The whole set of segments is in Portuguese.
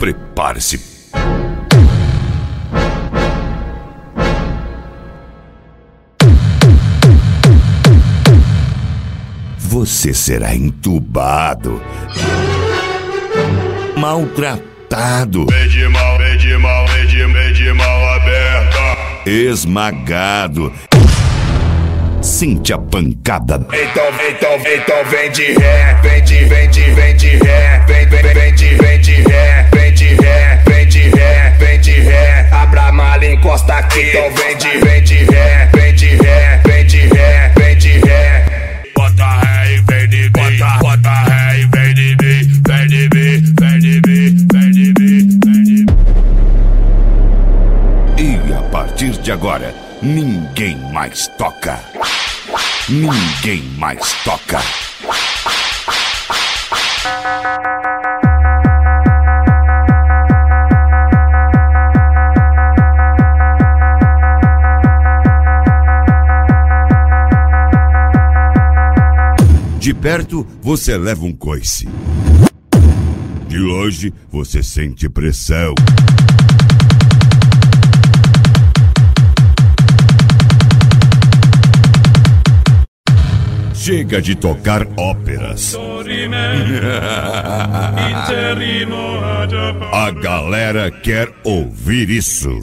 Prepare-se. Você será entubado, maltratado, mal aberta, esmagado. Sente a pancada. Então vem de ré, vem de ré, vem de ré, vem de ré. Abra a mala, encosta aqui. Então vem de ré, vem de ré, vem de ré, vem de ré. Bota ré e vem de mim, bota ré e vem de mim, vem de mim, vem de mim, vem de mim, vem de mim. E a partir de agora, ninguém mais toca. Ninguém mais toca. De perto, você leva um coice. De longe, você sente pressão. Chega de tocar óperas. A galera quer ouvir isso.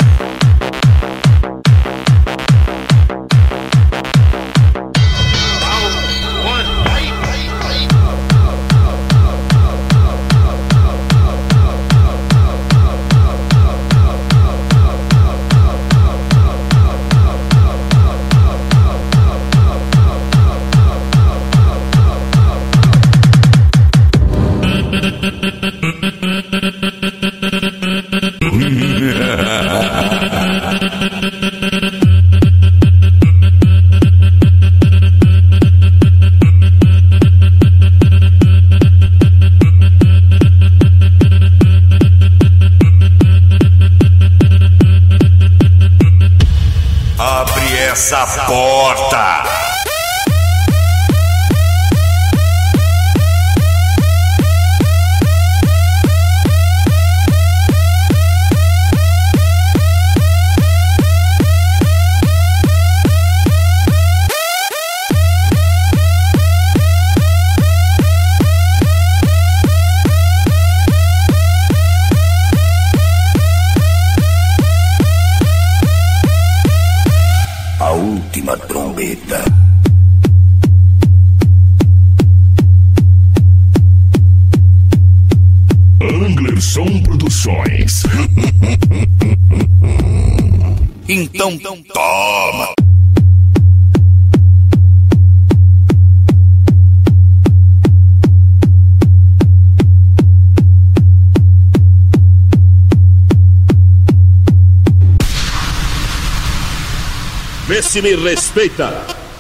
Abre essa porta! A última trombeta. Anglerson Produções. Então toma! Vê se me respeita.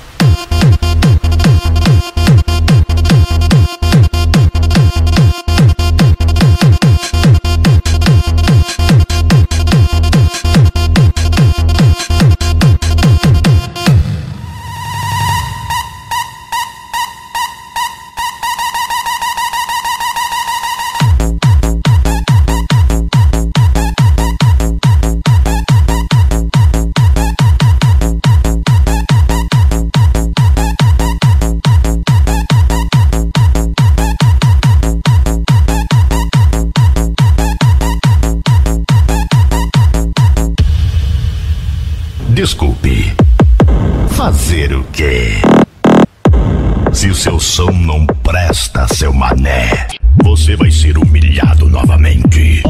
Desculpe. Fazer o quê? Se o seu som não presta, seu mané, você vai ser humilhado novamente.